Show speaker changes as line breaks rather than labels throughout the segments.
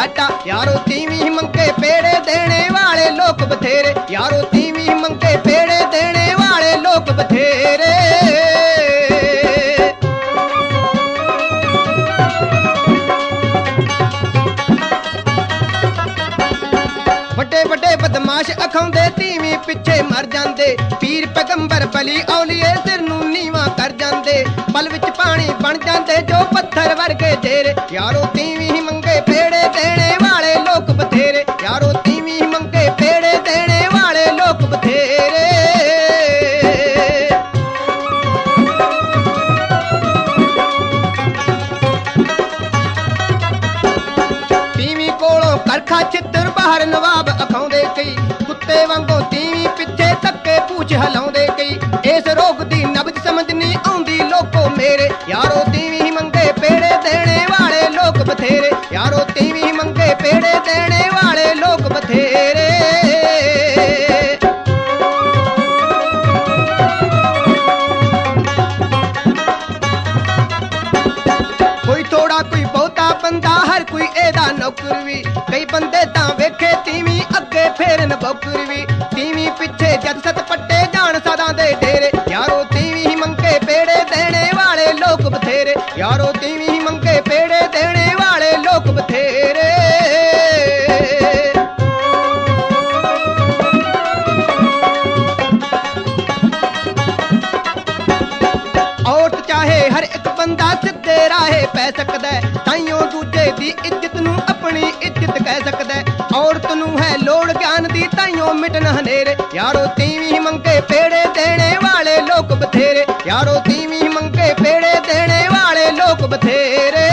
घाटा। यारो तीवी मंगे पेड़े देने वाले लोग बथेरे, यारो तीवी मंगे पेड़े देने वाले लोग बथेरे। ਵੱਡੇ ਵੱਡੇ ਬਦਮਾਸ਼ ਅਖਾਉਂਦੇ ਤੀਵੀਂ ਪਿੱਛੇ ਮਰ ਜਾਂਦੇ, ਪੀਰ ਪੈਗੰਬਰ ਬਲੀ ਔਲੀਏ ਸਿਰ ਨੂੰ ਨੀਵਾਂ ਕਰ ਜਾਂਦੇ, ਪਲ ਵਿੱਚ ਪਾਣੀ ਬਣ ਜਾਂਦੇ ਜੋ ਪੱਥਰ ਵਰਗੇ ਢੇਰੇ। ਯਾਰੋ ਤੀਵੀਂ ਮੰਗੇ ਪੇੜੇ ਦੇਣੇ ਵਾਲੇ ਲੋਕ ਬਥੇਰੇ, ਯਾਰੋ ਤੀਵੀਂ ਮੰਗੇ ਪੇੜੇ ਦੇਣੇ ਵਾਲੇ ਲੋਕ ਬਥੇਰੇ। ਤੀਵੀਂ ਕੋਲੋਂ ਕਰਖਾ ਛਿੱਤਰ ਬਾਹਰ ਨਵਾਬ ਅਖਾਉਂਦੇ ਕਈ, ਕੁੱਤੇ ਵਾਂਗੂ ਤੀਵੀਂ ਪਿੱਛੇ ਧੱਕੇ ਪੂਛ ਹਿਲਾਉਂਦੇ ਕਈ। ਇਸ ਰੋਗ ਦੀ ਨਬਜ਼ ਸਮਝ ਨਹੀਂ ਆਉਂਦੀ ਲੋਕੋ ਮੇਰੇ, ਯਾਰੋ ਤੀਵੀਂ ਮੰਗੇ ਪੇੜੇ ਦੇਣੇ ਵਾਲੇ ਲੋਕ ਬਥੇਰੇ, ਯਾਰੋ ਤੀਵੀਂ ਮੰਗੇ ਪੇੜੇ ਦੇਣੇ ਵਾਲੇ ਲੋਕ ਬਥੇਰੇ। ਕੋਈ ਥੋੜਾ ਕੋਈ ਬਹੁਤਾ ਬੰਦਾ ਹਰ ਕੋਈ ਇਹਦਾ ਨੌਕਰ ਵੀ, ਕਈ ਬੰਦੇ ਤਾਂ ਵੇਖੇ ਤੀਵੀਂ ਅੱਗੇ ਫੇਰਨ ਬੌਕਰ ਵੀ। ਤੀਵੀਂ ਪਿੱਛੇ ਜਦ ਸਤ ਪੱਟੇ ਜਾਣ ਸਦਾ ਦੇ ਡੇਰੇ, ਯਾਰੋ ਤੀਵੀਂ ਮੰਗੇ ਪੇੜੇ ਦੇਣੇ ਵਾਲੇ ਲੋਕ ਬਥੇਰੇ, ਯਾਰੋ ਤੀਵੀਂ ਮੰਗੇ ਪੇੜੇ ਦੇਣੇ ਵਾਲੇ ਲੋਕ ਬਥੇਰੇ। ਔਰਤ ਚਾਹੇ ਹਰ ਇੱਕ ਬੰਦਾ ਸਿੱਧੇ ਰਾਹੇ ਪੈ ਸਕਦਾ, ਤਾਈਓ ਦੂਜੇ ਦੀ ਇੱਜ਼ਤ ਨੂੰ ਆਪਣੀ ਇੱਜ਼ਤ ਕਹਿ ਸਕਦਾ। ਔਰਤ ਨੂੰ ਹੈ ਲੋੜ ਗਿਆਨ ਦੀ ਤਾਈਓ ਮਿਟਣ ਹਨੇਰੇ, ਯਾਰੋ ਤੀਵੀਂ ਮੰਗੇ ਪੇੜੇ ਦੇਣੇ ਵਾਲੇ ਲੋਕ ਬਥੇਰੇ, ਯਾਰੋ ਤੀਵੀਂ ਮੰਗੇ ਪੇੜੇ ਦੇਣੇ ਵਾਲੇ ਲੋਕ ਬਥੇਰੇ।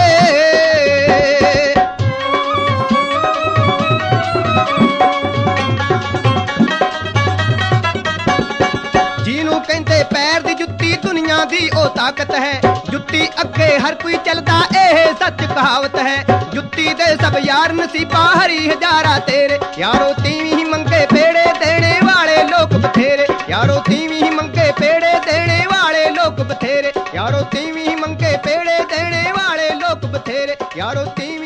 ਜਿਹਨੂੰ ਕਹਿੰਦੇ ਪੈਰ ਦੀ ਜੁੱਤੀ ਦੁਨੀਆ ਦੀ ਉਹ ਤਾਕਤ ਹੈ, ਜੁੱਤੀ ਅੱਗੇ ਹਰ ਕੋਈ ਚੱਲਦਾ ਇਹ ਸੱਚ ਕਹਾਵਤ ਹੈ। ਜੁੱਤੀ ਦੇ ਸਭ ਯਾਰ ਨਸੀਬਾਂ ਹਰੀ ਹਜ਼ਾਰਾ ਤੇਰੇ, ਯਾਰੋ ਤੀਵੀਂ ਮੰਗੇ ਪੇੜੇ ਦੇਣੇ ਵਾਲੇ ਲੋਕ ਬਥੇਰੇ, ਯਾਰੋ ਤੀਵੀਂ ਮੰਗੇ ਪੇੜੇ ਦੇਣੇ ਵਾਲੇ ਲੋਕ ਬਥੇਰੇ, ਯਾਰੋ ਤੀਵੀਂ ਮੰਗੇ ਪੇੜੇ ਦੇਣੇ ਵਾਲੇ ਲੋਕ ਬਥੇਰੇ, ਯਾਰੋ ਤੀਵੀਂ